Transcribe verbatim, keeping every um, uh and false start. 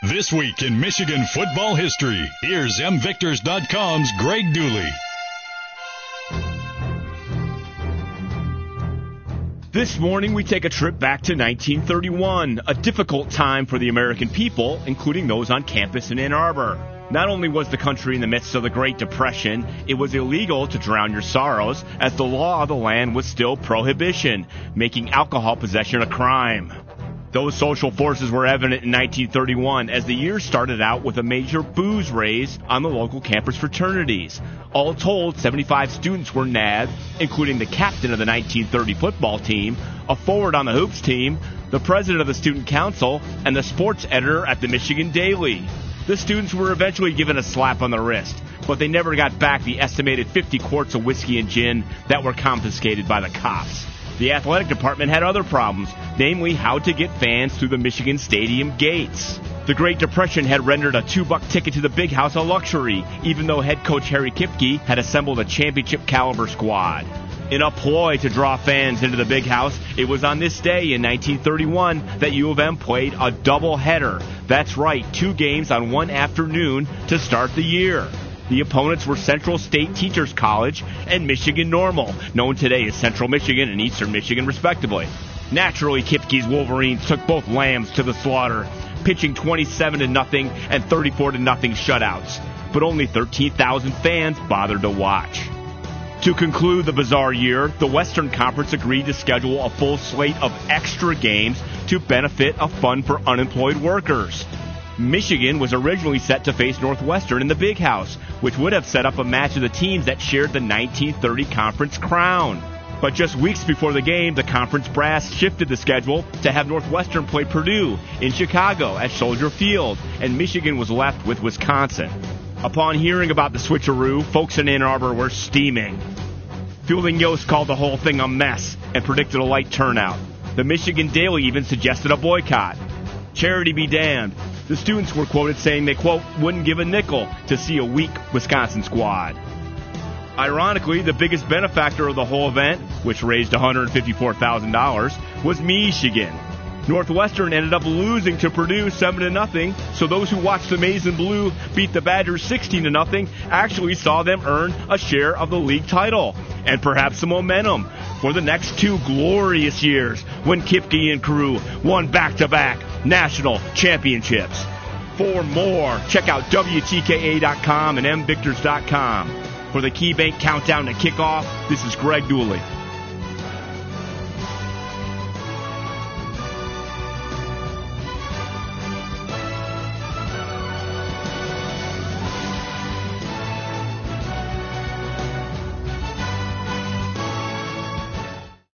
This week in Michigan football history, here's M Victors dot com's Greg Dooley. This morning, we take a trip back to nineteen thirty-one, a difficult time for the American people, including those on campus in Ann Arbor. Not only was the country in the midst of the Great Depression, it was illegal to drown your sorrows, as the law of the land was still prohibition, making alcohol possession a crime. Those social forces were evident in nineteen thirty-one as the year started out with a major booze raise on the local campus fraternities. All told, seventy-five students were nabbed, including the captain of the nineteen thirty football team, a forward on the hoops team, the president of the student council, and the sports editor at the Michigan Daily. The students were eventually given a slap on the wrist, but they never got back the estimated fifty quarts of whiskey and gin that were confiscated by the cops. The athletic department had other problems, namely how to get fans through the Michigan Stadium gates. The Great Depression had rendered a two-buck ticket to the Big House a luxury, even though head coach Harry Kipke had assembled a championship-caliber squad. In a ploy to draw fans into the Big House, it was on this day in nineteen thirty-one that U of M played a doubleheader. That's right, two games on one afternoon to start the year. The opponents were Central State Teachers College and Michigan Normal, known today as Central Michigan and Eastern Michigan, respectively. Naturally, Kipke's Wolverines took both lambs to the slaughter, pitching twenty-seven to nothing and thirty-four to nothing shutouts. But only thirteen thousand fans bothered to watch. To conclude the bizarre year, the Western Conference agreed to schedule a full slate of extra games to benefit a fund for unemployed workers. Michigan was originally set to face Northwestern in the Big House, which would have set up a match of the teams that shared the nineteen thirty conference crown. But just weeks before the game, the conference brass shifted the schedule to have Northwestern play Purdue in Chicago at Soldier Field, and Michigan was left with Wisconsin. Upon hearing about the switcheroo, folks in Ann Arbor were steaming. Fielding Yost called the whole thing a mess and predicted a light turnout. The Michigan Daily even suggested a boycott. Charity be damned. The students were quoted saying they, quote, wouldn't give a nickel to see a weak Wisconsin squad. Ironically, the biggest benefactor of the whole event, which raised one hundred fifty-four thousand dollars, was Michigan. Northwestern ended up losing to Purdue seven to nothing, so those who watched the Maize and Blue beat the Badgers sixteen to nothing actually saw them earn a share of the league title, and perhaps some momentum for the next two glorious years when Kipke and crew won back-to-back national championships. For more, check out W T K A dot com and M Victors dot com. For the KeyBank Countdown to Kickoff, this is Greg Dooley.